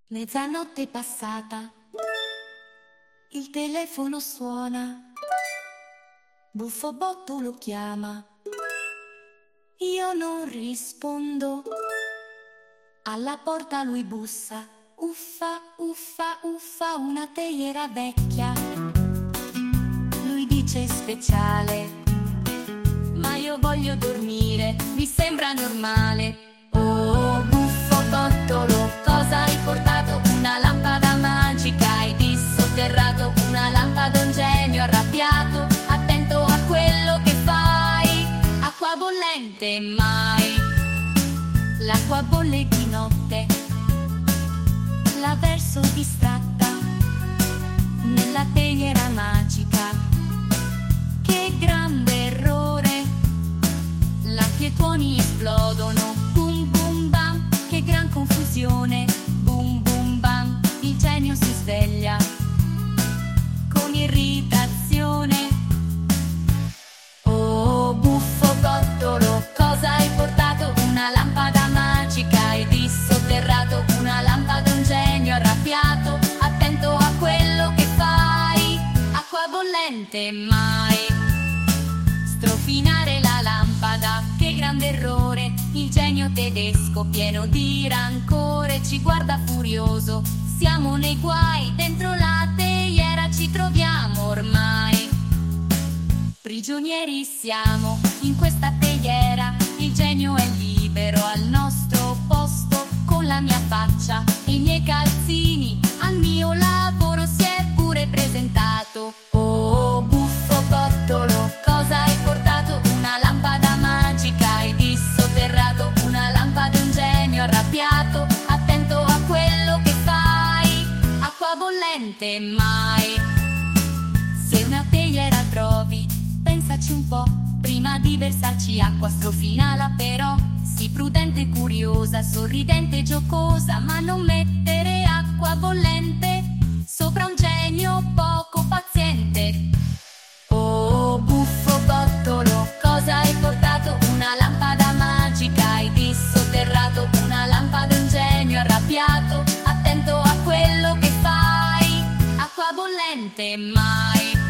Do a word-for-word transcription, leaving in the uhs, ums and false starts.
Mezzanotte passata, il telefono suona, Buffo Botto lo chiama, io non rispondo, alla porta lui bussa, uffa, uffa, uffa, una teiera vecchia, lui dice speciale, ma io voglio dormire, mi sembra normale. Oh, Buffo Bottolo, cosa hai portato? Una lampada magica, hai dissotterrato una lampada, un genio arrabbiato, attento a quello che fai, acqua bollente mai, l'acqua bolle di notte, la verso distratta, nella teiera magica, che grande errore, l'acqua e i tuoni esplodono, boom boom bam, che gran confusione, boom boom bam, il genio si sveglia con irritazione. Oh, Buffo Bottolo, cosa hai portato? Una lampada magica, hai dissotterrato una lampada, un genio arrabbiato, attento a quello che fai, acqua bollente mai, strofinare la lampada, che grande errore, il genio tedesco pieno di rancore ci guarda furioso, siamo nei guai, dentro la teiera ci troviamo ormai, prigionieri siamo in questa teiera, il genio è libero al nostro posto, con la mia faccia e i miei calzini, al mio lavoro si è pure presentato. Oh, Buffo Bottolo, cosa hai portato? Una lampada magica, hai dissotterrato una lampada, un genio arrabbiato, attento a quello che fai, acqua bollente mai, se una teiera trovi, pensaci un po', prima di versarci acqua strofinala però, sii prudente e curiosa, sorridente e giocosa, ma non mettere acqua bollente sopra un genio poco paziente. Oh, Buffo Bottolo, cosa hai portato? Una lampada magica, hai dissotterrato una lampada, un genio arrabbiato, attento a quello che fai, acqua bollente mai.